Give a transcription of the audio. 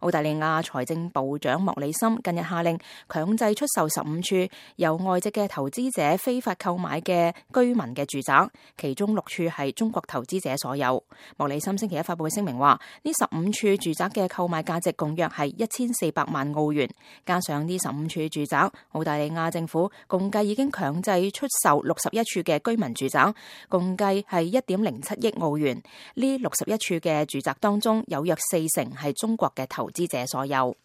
澳大利亞財政部長莫里森近日下令強制出售15處由外籍嘅投資者非法購買嘅居民嘅住宅，其中6處係中國投資者所有。莫里森星期一發佈嘅聲明話，呢15處住宅嘅購買價值共約係1400萬澳元，加上呢15處住宅，澳大利亞政府共計已經強制出售61處嘅居民住宅，共計係1.07億澳元。呢61處嘅住宅當中有約40%係中國嘅投資者所有。